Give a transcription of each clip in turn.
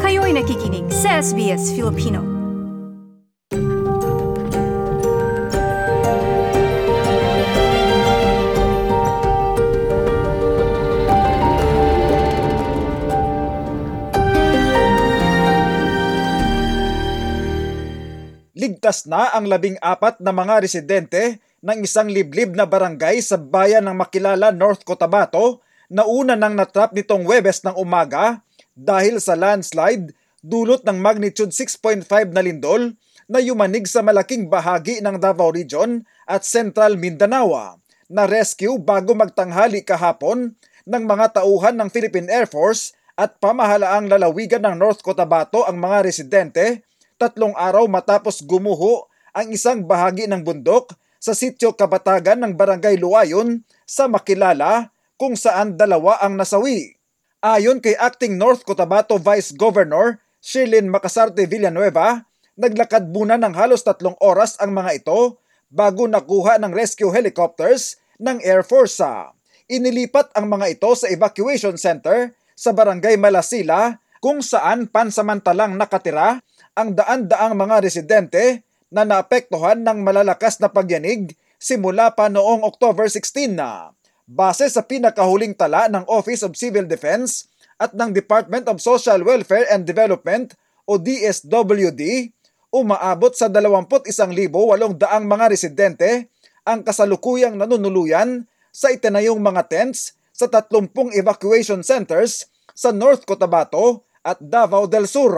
Kayo'y nakikinig sa SBS Filipino. Ligtas na ang 14 na mga residente ng isang liblib na barangay sa bayan ng Makilala, North Cotabato na una nang natrap nitong Huwebes ng umaga dahil sa landslide dulot ng magnitude 6.5 na lindol na yumanig sa malaking bahagi ng Davao Region at Central Mindanao. Na-rescue bago magtanghali kahapon ng mga tauhan ng Philippine Air Force at pamahalaang lalawigan ng North Cotabato ang mga residente 3 araw matapos gumuho ang isang bahagi ng bundok sa sitio Kabatagan ng Barangay Luayon sa Makilala kung saan 2 ang nasawi. Ayon kay Acting North Cotabato Vice Governor Shirlyn Macasarte Villanueva, naglakad muna ng halos 3 oras ang mga ito bago nakuha ng rescue helicopters ng Air Force. Inilipat ang mga ito sa evacuation center sa Barangay Malasila kung saan pansamantalang nakatira ang daan-daang mga residente na naapektuhan ng malalakas na pagyanig simula pa noong October 16 na. Base sa pinakahuling tala ng Office of Civil Defense at ng Department of Social Welfare and Development o DSWD, umaabot sa 21,800 mga residente ang kasalukuyang nanunuluyan sa itinayong mga tents sa 30 evacuation centers sa North Cotabato at Davao del Sur.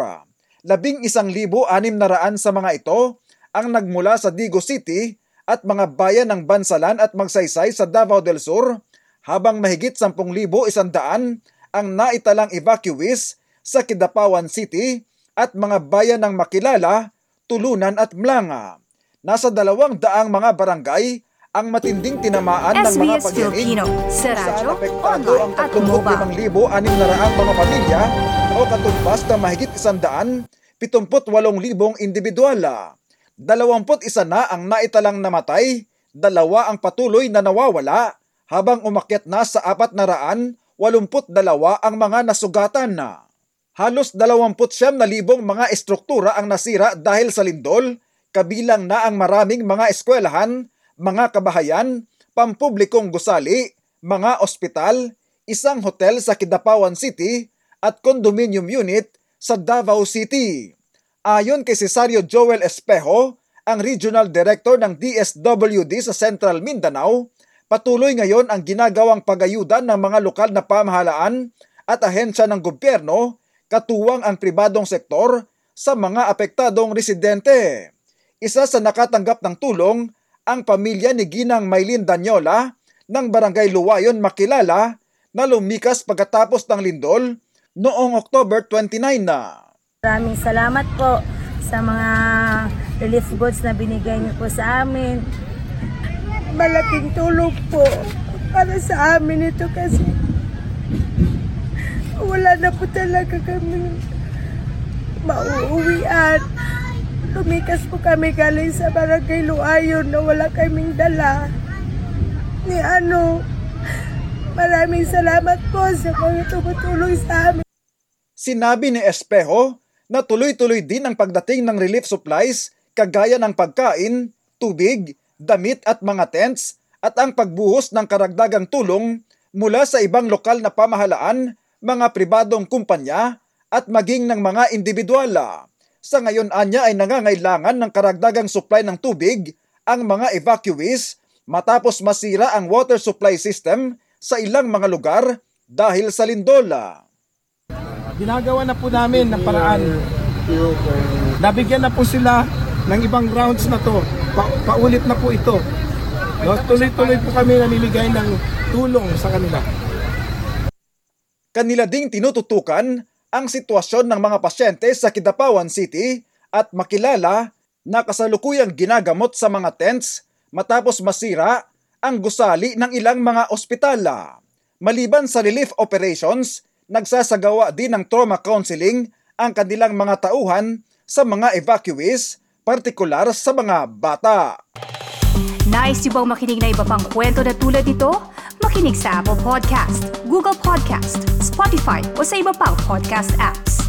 11,600 sa mga ito ang nagmula sa Digo City at mga bayan ng Bansalan at Magsaysay sa Davao del Sur, habang mahigit 10,100 ang naitalang evacuees sa Kidapawan City at mga bayan ng Makilala, Tulunan at Mlanga. Nasa 200 mga barangay ang matinding tinamaan ng mga SBS pagyanig, Filipino, sa radyo, apektado ang online at mobile. 35,600 mga pamilya o katumbas na mahigit 178,000 individual. 21 na ang naitalang namatay, 2 ang patuloy na nawawala, habang umakyat na sa 482 ang mga nasugatan na. Halos 29,000 mga estruktura ang nasira dahil sa lindol, kabilang na ang maraming mga eskwelahan, mga kabahayan, pampublikong gusali, mga ospital, isang hotel sa Kidapawan City at condominium unit sa Davao City. Ayon kay Cesario Joel Espejo, ang Regional Director ng DSWD sa Central Mindanao, patuloy ngayon ang ginagawang pag-ayuda ng mga lokal na pamahalaan at ahensya ng gobyerno, katuwang ang pribadong sektor, sa mga apektadong residente. Isa sa nakatanggap ng tulong ang pamilya ni Ginang Maylin Danyola ng Barangay Luayon, Makilala, na lumikas pagkatapos ng lindol noong October 29 na. Maraming salamat po sa mga relief goods na binigay niyo po sa amin. Malaking tulong po para sa amin ito kasi wala na po talaga kami mauuwian. Lumikas po kami galing sa Barangay Luayon na wala kaming dala. Maraming salamat po sa mga tumutulong sa amin. Sinabi ni Espejo na tuloy-tuloy din ang pagdating ng relief supplies kagaya ng pagkain, tubig, damit at mga tents, at ang pagbuhos ng karagdagang tulong mula sa ibang lokal na pamahalaan, mga pribadong kumpanya at maging ng mga individual. Sa ngayon anya ay nangangailangan ng karagdagang supply ng tubig ang mga evacuees matapos masira ang water supply system sa ilang mga lugar dahil sa lindol. Ginagawa na po namin ng paraan. Nabigyan na po sila ng ibang rounds na to. Paulit na po ito. No, tuloy-tuloy po kami namimigay ng tulong sa kanila. Kanila ding tinututukan ang sitwasyon ng mga pasyente sa Kidapawan City at Makilala na kasalukuyang ginagamot sa mga tents matapos masira ang gusali ng ilang mga ospital. Maliban sa relief operations, nagsasagawa din ng trauma counseling ang kanilang mga tauhan sa mga evacuees, partikular sa mga bata. Nice yung bang makinig na iba pang kwento na tulad ito? Makinig sa Apple Podcast, Google Podcast, Spotify o sa iba pang podcast apps.